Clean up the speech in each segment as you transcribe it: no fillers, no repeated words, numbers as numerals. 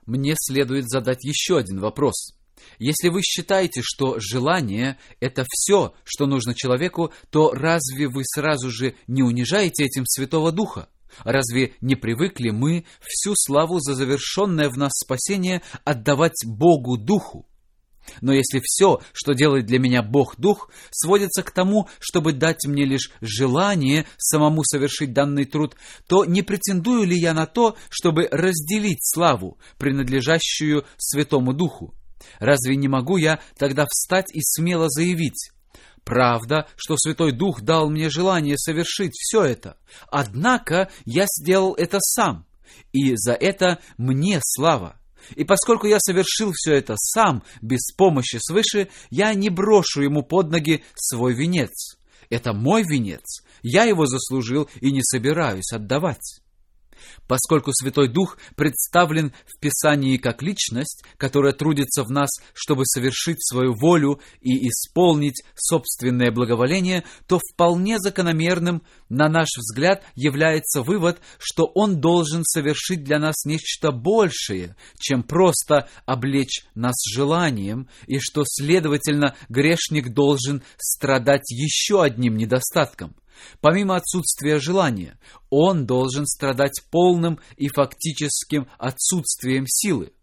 мне следует задать еще один вопрос. Если вы считаете, что желание – это все, что нужно человеку, то разве вы сразу же не унижаете этим Святого Духа? Разве не привыкли мы всю славу за завершенное в нас спасение отдавать Богу Духу? Но если все, что делает для меня Бог Дух, сводится к тому, чтобы дать мне лишь желание самому совершить данный труд, то не претендую ли я на то, чтобы разделить славу, принадлежащую Святому Духу? Разве не могу я тогда встать и смело заявить: правда, что Святой Дух дал мне желание совершить все это, однако я сделал это сам, и за это мне слава. И поскольку я совершил все это сам, без помощи свыше, я не брошу ему под ноги свой венец. Это мой венец, я его заслужил и не собираюсь отдавать. Поскольку Святой Дух представлен в Писании как личность, которая трудится в нас, чтобы совершить свою волю и исполнить собственное благоволение, то вполне закономерным, на наш взгляд, является вывод, что Он должен совершить для нас нечто большее, чем просто облечь нас желанием, и что, следовательно, грешник должен страдать еще одним недостатком. Помимо отсутствия желания, он должен страдать полным и фактическим отсутствием силы.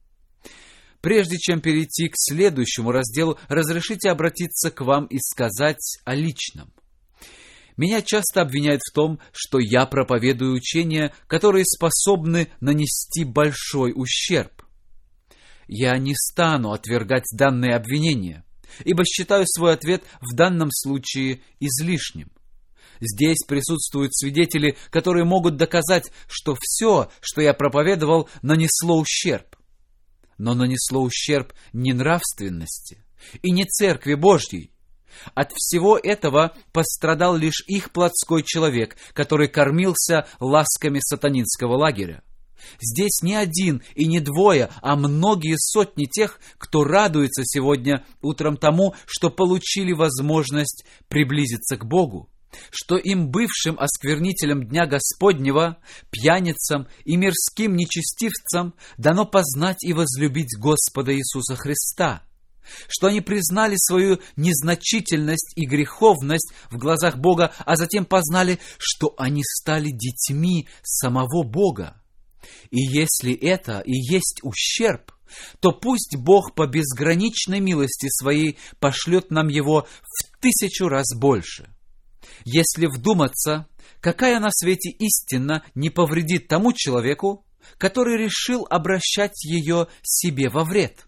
Прежде чем перейти к следующему разделу, разрешите обратиться к вам и сказать о личном. Меня часто обвиняют в том, что я проповедую учения, которые способны нанести большой ущерб. Я не стану отвергать данные обвинения, ибо считаю свой ответ в данном случае излишним. Здесь присутствуют свидетели, которые могут доказать, что все, что я проповедовал, нанесло ущерб. Но нанесло ущерб не нравственности и не Церкви Божьей. От всего этого пострадал лишь их плотской человек, который кормился ласками сатанинского лагеря. Здесь не один и не двое, а многие сотни тех, кто радуется сегодня утром тому, что получили возможность приблизиться к Богу, что им, бывшим осквернителям Дня Господнего, пьяницам и мирским нечестивцам, дано познать и возлюбить Господа Иисуса Христа, что они признали свою незначительность и греховность в глазах Бога, а затем познали, что они стали детьми самого Бога. И если это и есть ущерб, то пусть Бог по безграничной милости Своей пошлет нам его в 1000 раз больше. Если вдуматься, какая на свете истина не повредит тому человеку, который решил обращать ее себе во вред?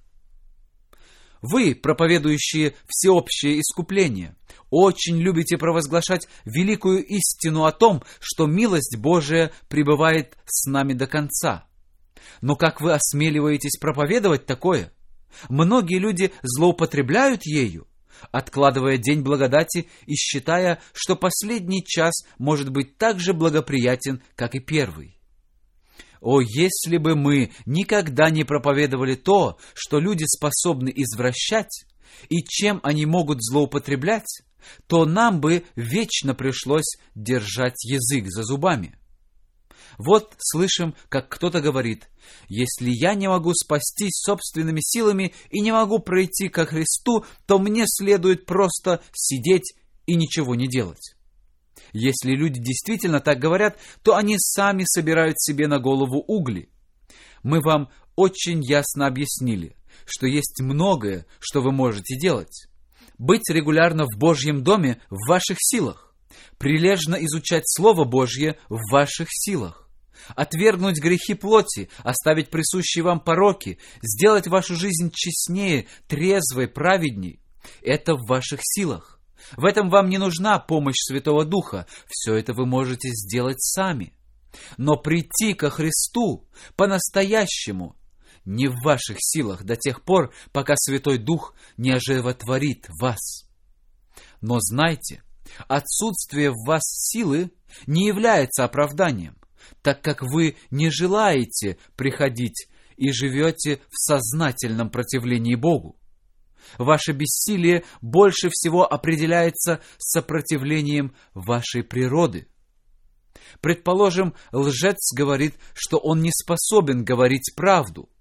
Вы, проповедующие всеобщее искупление, очень любите провозглашать великую истину о том, что милость Божия пребывает с нами до конца. Но как вы осмеливаетесь проповедовать такое? Многие люди злоупотребляют ею, откладывая день благодати и считая, что последний час может быть так же благоприятен, как и первый. О, если бы мы никогда не проповедовали то, что люди способны извращать, и чем они могут злоупотреблять, то нам бы вечно пришлось держать язык за зубами. Вот слышим, как кто-то говорит: «Если я не могу спастись собственными силами и не могу пройти ко Христу, то мне следует просто сидеть и ничего не делать». Если люди действительно так говорят, то они сами собирают себе на голову угли. Мы вам очень ясно объяснили, что есть многое, что вы можете делать. Быть регулярно в Божьем доме в ваших силах, прилежно изучать Слово Божье в ваших силах, отвергнуть грехи плоти, оставить присущие вам пороки, сделать вашу жизнь честнее, трезвой, праведней. Это в ваших силах. В этом вам не нужна помощь Святого Духа. Все это вы можете сделать сами. Но прийти ко Христу по-настоящему не в ваших силах до тех пор, пока Святой Дух не оживотворит вас. Но знайте, отсутствие в вас силы не является оправданием, так как вы не желаете приходить и живете в сознательном противлении Богу. Ваше бессилие больше всего определяется сопротивлением вашей природы. Предположим, лжец говорит, что он не способен говорить правду,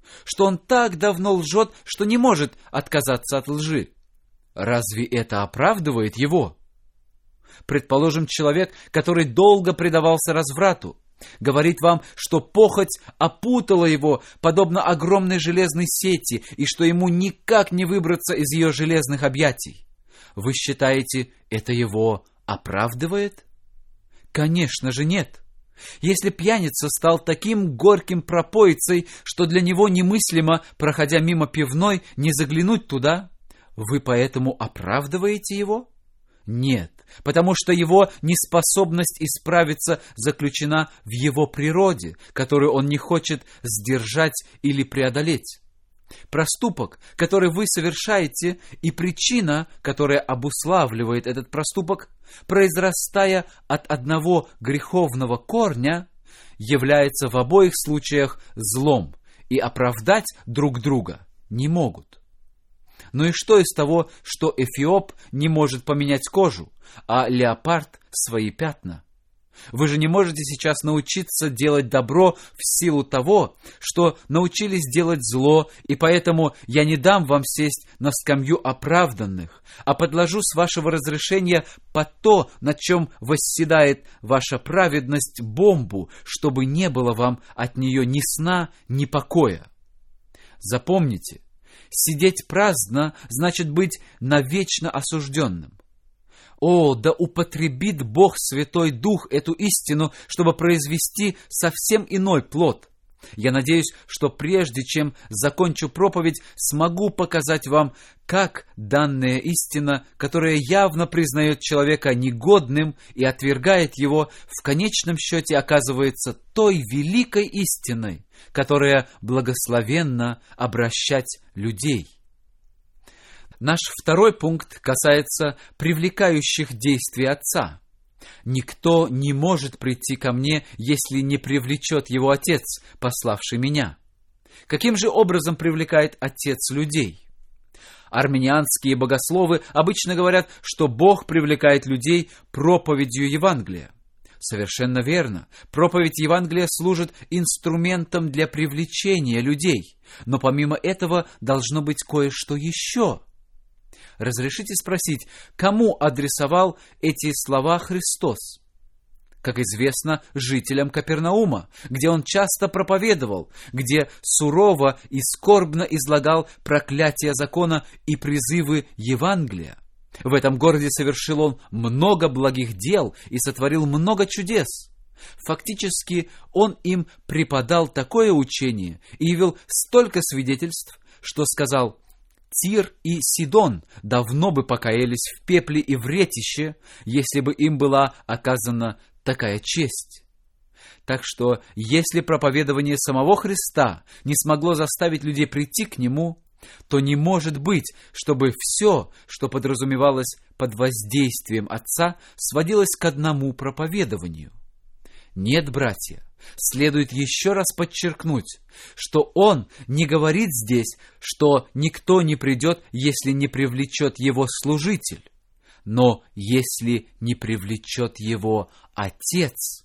что он так давно лжет, что не может отказаться от лжи. Разве это оправдывает его? Предположим, человек, который долго предавался разврату, говорит вам, что похоть опутала его, подобно огромной железной сети, и что ему никак не выбраться из ее железных объятий. Вы считаете, это его оправдывает? Конечно же нет. Если пьяница стал таким горьким пропоицей, что для него немыслимо, проходя мимо пивной, не заглянуть туда, вы поэтому оправдываете его? Нет, потому что его неспособность исправиться заключена в его природе, которую он не хочет сдержать или преодолеть. Проступок, который вы совершаете, и причина, которая обуславливает этот проступок, произрастая от одного греховного корня, является в обоих случаях злом, и оправдать друг друга не могут. Ну и что из того, что эфиоп не может поменять кожу, а леопард свои пятна? Вы же не можете сейчас научиться делать добро в силу того, что научились делать зло, и поэтому я не дам вам сесть на скамью оправданных, а подложу с вашего разрешения под то, на чем восседает ваша праведность, бомбу, чтобы не было вам от нее ни сна, ни покоя. Запомните, сидеть праздно значит быть навечно осужденным. О, да употребит Бог Святой Дух эту истину, чтобы произвести совсем иной плод. Я надеюсь, что прежде чем закончу проповедь, смогу показать вам, как данная истина, которая явно признает человека негодным и отвергает его, в конечном счете оказывается той великой истиной, которая благословенна обращать людей. Наш второй пункт касается привлекающих действий Отца. Никто не может прийти ко мне, если не привлечет его Отец, пославший меня. Каким же образом привлекает Отец людей? Армянианские богословы обычно говорят, что Бог привлекает людей проповедью Евангелия. Совершенно верно. Проповедь Евангелия служит инструментом для привлечения людей. Но помимо этого должно быть кое-что еще. Разрешите спросить, кому адресовал эти слова Христос? Как известно, жителям Капернаума, где он часто проповедовал, где сурово и скорбно излагал проклятие закона и призывы Евангелия. В этом городе совершил он много благих дел и сотворил много чудес. Фактически, он им преподал такое учение и явил столько свидетельств, что сказал: Тир и Сидон давно бы покаялись в пепле и в ретище, если бы им была оказана такая честь. Так что, если проповедование самого Христа не смогло заставить людей прийти к Нему, то не может быть, чтобы все, что подразумевалось под воздействием Отца, сводилось к одному проповедованию. Нет, братья, следует еще раз подчеркнуть, что он не говорит здесь, что никто не придет, если не привлечет его служитель, но если не привлечет его Отец.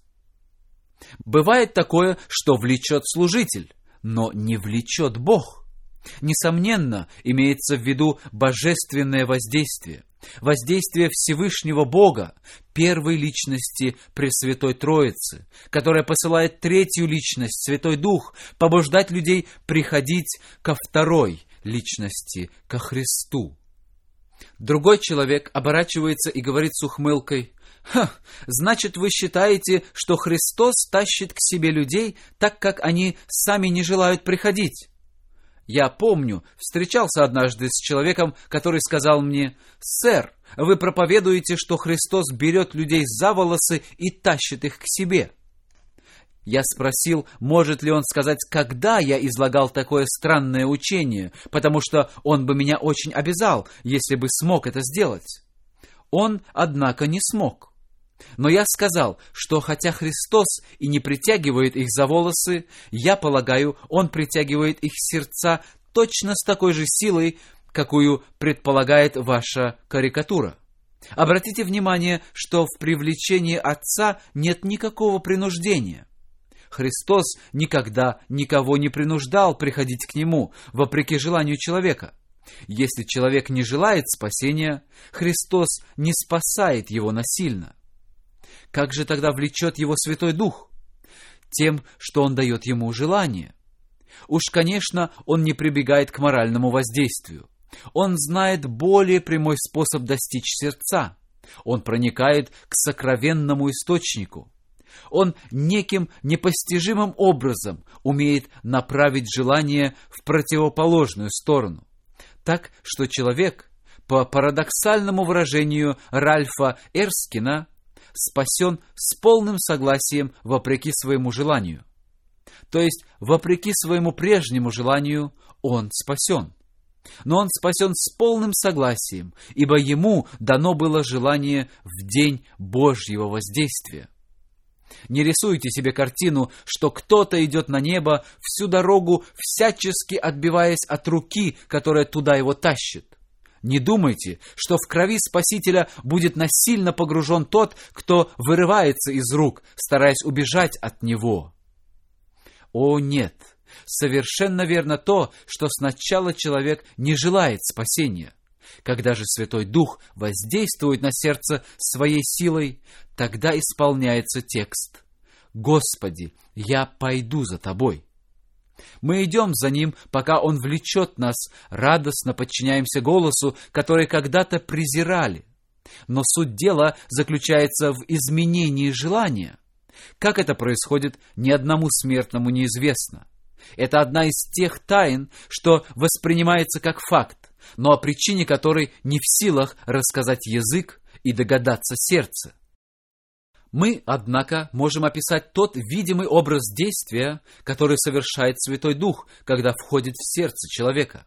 Бывает такое, что влечет служитель, но не влечет Бог. Несомненно, имеется в виду божественное воздействие. Воздействие Всевышнего Бога, первой личности Пресвятой Троицы, которая посылает третью личность, Святой Дух, побуждать людей приходить ко второй личности, ко Христу. Другой человек оборачивается и говорит с ухмылкой: значит, вы считаете, что Христос тащит к себе людей, так как они сами не желают приходить? Я помню, встречался однажды с человеком, который сказал мне: «Сэр, вы проповедуете, что Христос берет людей за волосы и тащит их к себе». Я спросил, может ли он сказать, когда я излагал такое странное учение, потому что он бы меня очень обязал, если бы смог это сделать. Он, однако, не смог. Но я сказал, что хотя Христос и не притягивает их за волосы, я полагаю, Он притягивает их сердца точно с такой же силой, какую предполагает ваша карикатура. Обратите внимание, что в привлечении Отца нет никакого принуждения. Христос никогда никого не принуждал приходить к Нему, вопреки желанию человека. Если человек не желает спасения, Христос не спасает его насильно. Как же тогда влечет его Святой Дух? Тем, что Он дает ему желание. Уж, конечно, Он не прибегает к моральному воздействию. Он знает более прямой способ достичь сердца. Он проникает к сокровенному источнику. Он неким непостижимым образом умеет направить желание в противоположную сторону. Так что человек, по парадоксальному выражению Ральфа Эрскина, спасен с полным согласием вопреки своему желанию. То есть, вопреки своему прежнему желанию, он спасен. Но он спасен с полным согласием, ибо ему дано было желание в день Божьего воздействия. Не рисуйте себе картину, что кто-то идет на небо всю дорогу, всячески отбиваясь от руки, которая туда его тащит. Не думайте, что в крови Спасителя будет насильно погружен тот, кто вырывается из рук, стараясь убежать от него. О, нет! Совершенно верно то, что сначала человек не желает спасения. Когда же Святой Дух воздействует на сердце своей силой, тогда исполняется текст: «Господи, я пойду за Тобой». Мы идем за Ним, пока Он влечет нас, радостно подчиняемся голосу, который когда-то презирали. Но суть дела заключается в изменении желания. Как это происходит, ни одному смертному неизвестно. Это одна из тех тайн, что воспринимается как факт, но о причине которой не в силах рассказать язык и догадаться сердце. Мы, однако, можем описать тот видимый образ действия, который совершает Святой Дух, когда входит в сердце человека.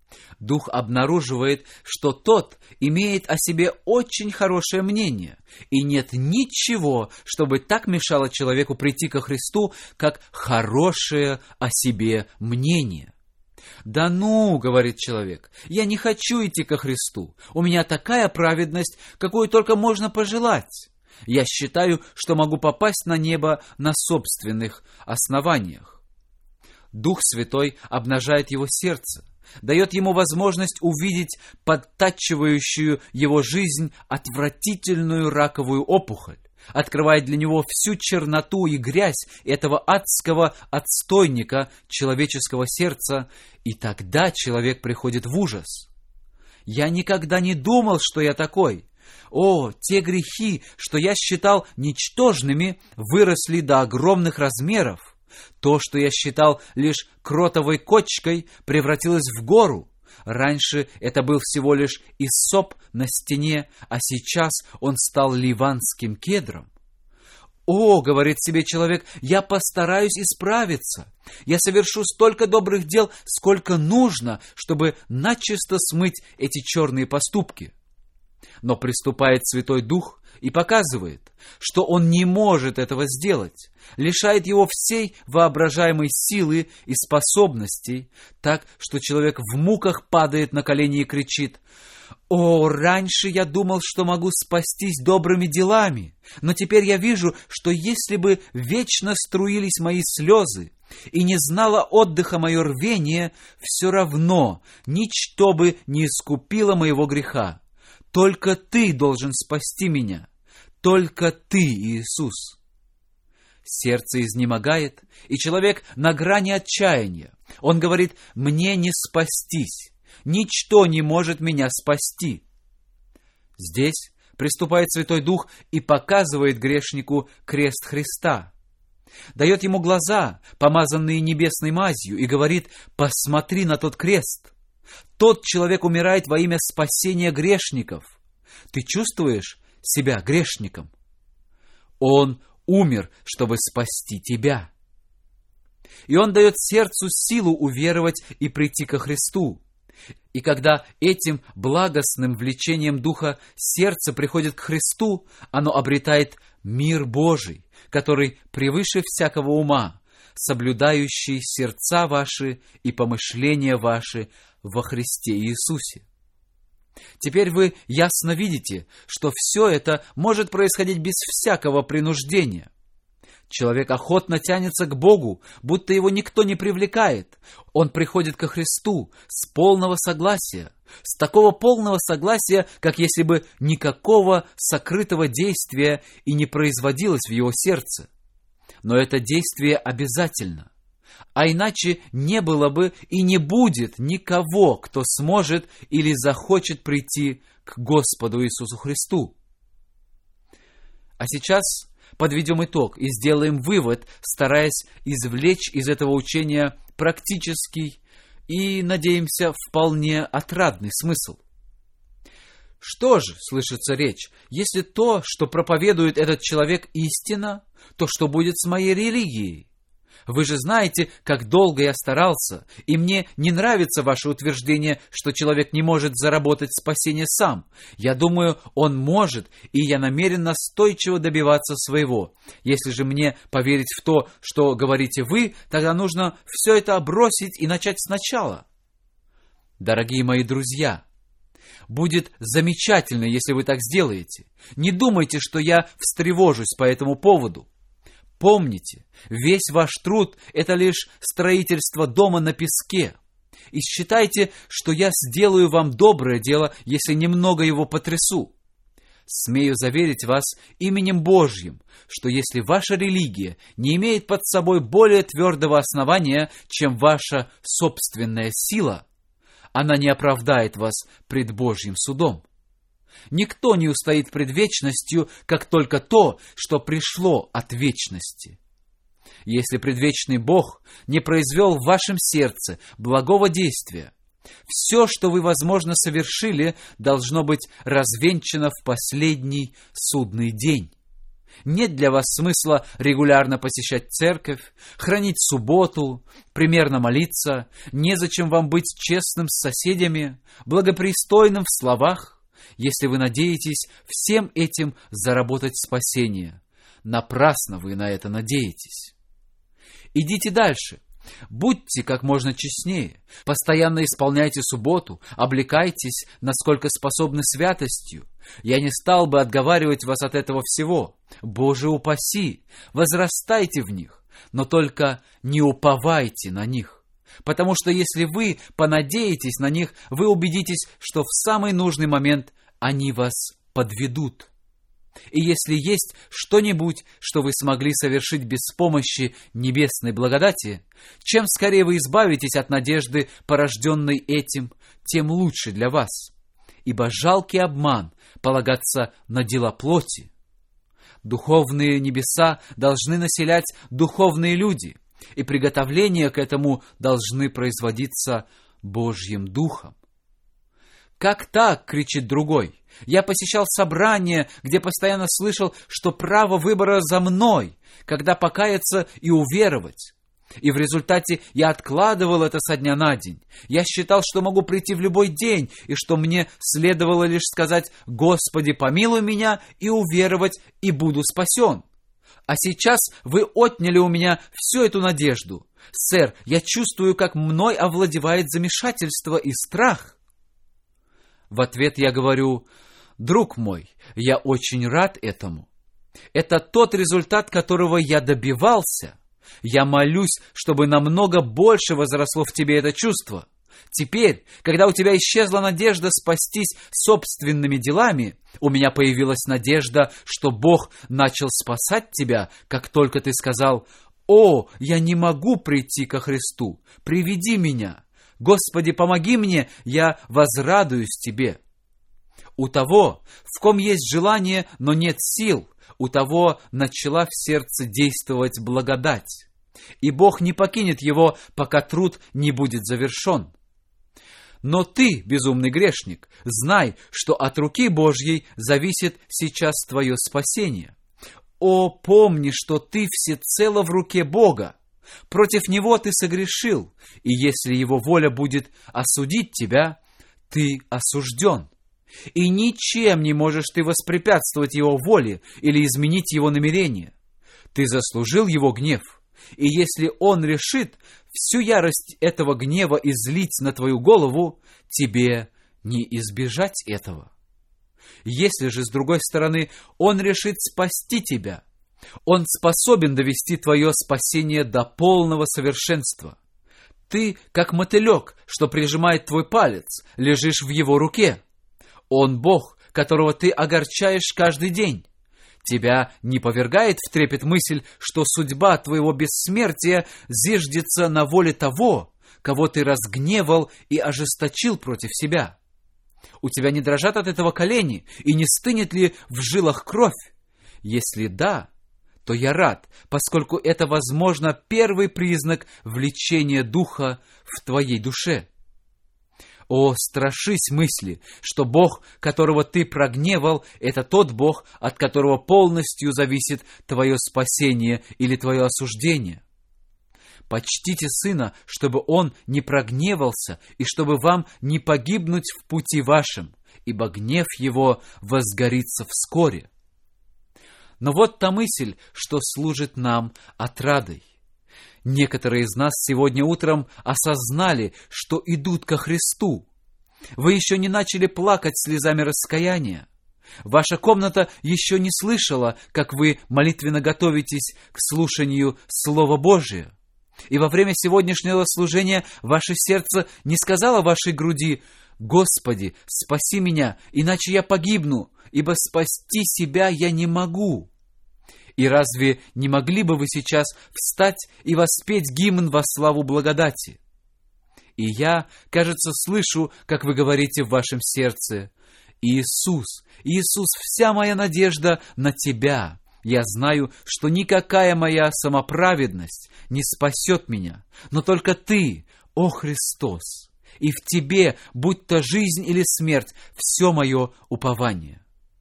Дух обнаруживает, что тот имеет о себе очень хорошее мнение, и нет ничего, чтобы так мешало человеку прийти ко Христу, как хорошее о себе мнение. «Да ну, — говорит человек, — я не хочу идти ко Христу. У меня такая праведность, какую только можно пожелать. Я считаю, что могу попасть на небо на собственных основаниях». Дух Святой обнажает его сердце, дает ему возможность увидеть подтачивающую его жизнь отвратительную раковую опухоль, открывает для него всю черноту и грязь этого адского отстойника человеческого сердца, и тогда человек приходит в ужас. «Я никогда не думал, что я такой. О, те грехи, что я считал ничтожными, выросли до огромных размеров. То, что я считал лишь кротовой кочкой, превратилось в гору. Раньше это был всего лишь иссоп на стене, а сейчас он стал ливанским кедром. О, — говорит себе человек, — я постараюсь исправиться. Я совершу столько добрых дел, сколько нужно, чтобы начисто смыть эти черные поступки». Но приступает Святой Дух и показывает, что он не может этого сделать, лишает его всей воображаемой силы и способностей, так что человек в муках падает на колени и кричит: «О, раньше я думал, что могу спастись добрыми делами, но теперь я вижу, что если бы вечно струились мои слезы и не знало отдыха мое рвение, все равно ничто бы не искупило моего греха. Только Ты должен спасти меня, только Ты, Иисус». Сердце изнемогает, и человек на грани отчаяния. Он говорит: «Мне не спастись, ничто не может меня спасти». Здесь приступает Святой Дух и показывает грешнику крест Христа. Дает ему глаза, помазанные небесной мазью, и говорит: «Посмотри на тот крест. Тот человек умирает во имя спасения грешников. Ты чувствуешь себя грешником? Он умер, чтобы спасти тебя». И он дает сердцу силу уверовать и прийти ко Христу. И когда этим благостным влечением Духа сердце приходит к Христу, оно обретает мир Божий, который превыше всякого ума, соблюдающий сердца ваши и помышления ваши во Христе Иисусе. Теперь вы ясно видите, что все это может происходить без всякого принуждения. Человек охотно тянется к Богу, будто его никто не привлекает. Он приходит ко Христу с полного согласия, с такого полного согласия, как если бы никакого сокрытого действия и не производилось в его сердце. Но это действие обязательно. А иначе не было бы и не будет никого, кто сможет или захочет прийти к Господу Иисусу Христу. А сейчас подведем итог и сделаем вывод, стараясь извлечь из этого учения практический и, надеемся, вполне отрадный смысл. Что же, слышится речь, если то, что проповедует этот человек, истина, то что будет с моей религией? Вы же знаете, как долго я старался, и мне не нравится ваше утверждение, что человек не может заработать спасение сам. Я думаю, он может, и я намерен настойчиво добиваться своего. Если же мне поверить в то, что говорите вы, тогда нужно все это бросить и начать сначала. Дорогие мои друзья, будет замечательно, если вы так сделаете. Не думайте, что я встревожусь по этому поводу. Помните, весь ваш труд – это лишь строительство дома на песке. И считайте, что я сделаю вам доброе дело, если немного его потрясу. Смею заверить вас именем Божьим, что если ваша религия не имеет под собой более твердого основания, чем ваша собственная сила, она не оправдает вас пред Божьим судом. Никто не устоит пред вечностью, как только то, что пришло от вечности. Если предвечный Бог не произвел в вашем сердце благого действия, все, что вы, возможно, совершили, должно быть развенчано в последний судный день. Нет для вас смысла регулярно посещать церковь, хранить субботу, примерно молиться, незачем вам быть честным с соседями, благопристойным в словах, если вы надеетесь всем этим заработать спасение. Напрасно вы на это надеетесь. Идите дальше. Будьте как можно честнее. Постоянно исполняйте субботу. Облекайтесь, насколько способны, святостью. Я не стал бы отговаривать вас от этого всего. Боже упаси! Возрастайте в них, но только не уповайте на них. Потому что если вы понадеетесь на них, вы убедитесь, что в самый нужный момент они вас подведут. И если есть что-нибудь, что вы смогли совершить без помощи небесной благодати, чем скорее вы избавитесь от надежды, порожденной этим, тем лучше для вас. Ибо жалкий обман полагаться на дела плоти. Духовные небеса должны населять духовные люди, и приготовления к этому должны производиться Божьим Духом. «Как так?» — кричит другой. «Я посещал собрания, где постоянно слышал, что право выбора за мной, когда покаяться и уверовать. И в результате я откладывал это со дня на день. Я считал, что могу прийти в любой день, и что мне следовало лишь сказать: «Господи, помилуй меня», и уверовать, и буду спасен. А сейчас вы отняли у меня всю эту надежду. Сэр, я чувствую, как мной овладевает замешательство и страх». В ответ я говорю: друг мой, я очень рад этому. Это тот результат, которого я добивался. Я молюсь, чтобы намного больше возросло в тебе это чувство. Теперь, когда у тебя исчезла надежда спастись собственными делами, у меня появилась надежда, что Бог начал спасать тебя, как только ты сказал: «О, я не могу прийти ко Христу, приведи меня. Господи, помоги мне, я возрадуюсь тебе». У того, в ком есть желание, но нет сил, у того начала в сердце действовать благодать. И Бог не покинет его, пока труд не будет завершен. Но ты, безумный грешник, знай, что от руки Божьей зависит сейчас твое спасение. О, помни, что ты всецело в руке Бога. Против Него ты согрешил, и если Его воля будет осудить тебя, ты осужден. И ничем не можешь ты воспрепятствовать Его воле или изменить Его намерения. Ты заслужил Его гнев, и если Он решит всю ярость этого гнева излить на твою голову, тебе не избежать этого. Если же, с другой стороны, Он решит спасти тебя, Он способен довести твое спасение до полного совершенства. Ты, как мотылек, что прижимает твой палец, лежишь в его руке. Он Бог, которого ты огорчаешь каждый день. Тебя не повергает в трепет мысль, что судьба твоего бессмертия зиждется на воле того, кого ты разгневал и ожесточил против себя. У тебя не дрожат от этого колени, и не стынет ли в жилах кровь? Если да, то я рад, поскольку это, возможно, первый признак влечения духа в твоей душе. О, страшись мысли, что Бог, которого ты прогневал, это тот Бог, от которого полностью зависит твое спасение или твое осуждение. Почтите Сына, чтобы Он не прогневался, и чтобы вам не погибнуть в пути вашем, ибо гнев Его возгорится вскоре. Но вот та мысль, что служит нам отрадой. Некоторые из нас сегодня утром осознали, что идут ко Христу. Вы еще не начали плакать слезами раскаяния. Ваша комната еще не слышала, как вы молитвенно готовитесь к слушанию Слова Божия. И во время сегодняшнего служения ваше сердце не сказало вашей груди: «Господи, спаси меня, иначе я погибну, ибо спасти себя я не могу». И разве не могли бы вы сейчас встать и воспеть гимн во славу благодати? И я, кажется, слышу, как вы говорите в вашем сердце: «Иисус, Иисус, вся моя надежда на Тебя. Я знаю, что никакая моя самоправедность не спасет меня, но только Ты, о Христос, и в Тебе, будь то жизнь или смерть, все мое упование».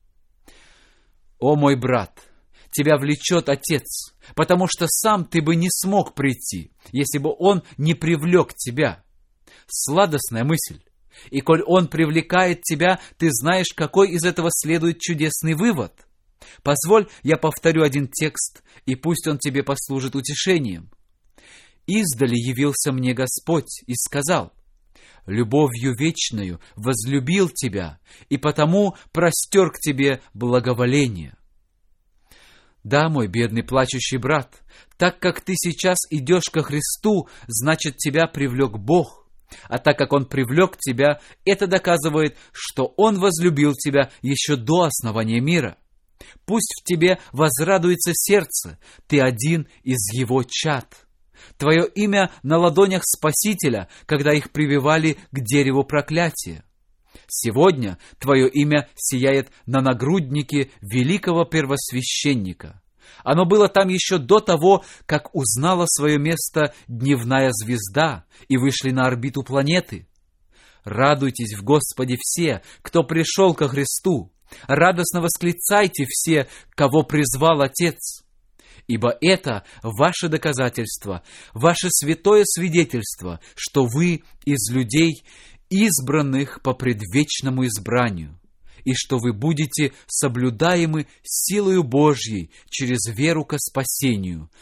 О мой брат! Тебя влечет Отец, потому что сам ты бы не смог прийти, если бы Он не привлек тебя. Сладостная мысль. И коль Он привлекает тебя, ты знаешь, какой из этого следует чудесный вывод. Позволь, я повторю один текст, и пусть он тебе послужит утешением. «Издали явился мне Господь и сказал: любовью вечною возлюбил тебя, и потому простер к тебе благоволение». Да, мой бедный плачущий брат, так как ты сейчас идешь ко Христу, значит, тебя привлек Бог. А так как Он привлек тебя, это доказывает, что Он возлюбил тебя еще до основания мира. Пусть в тебе возрадуется сердце, ты один из Его чад. Твое имя на ладонях Спасителя, когда их прививали к дереву проклятия. Сегодня твое имя сияет на нагруднике великого первосвященника. Оно было там еще до того, как узнала свое место дневная звезда и вышли на орбиту планеты. Радуйтесь в Господе все, кто пришел ко Христу. Радостно восклицайте все, кого призвал Отец. Ибо это ваше доказательство, ваше святое свидетельство, что вы из людей, избранных по предвечному избранию, и что вы будете соблюдаемы силою Божьей через веру ко спасению,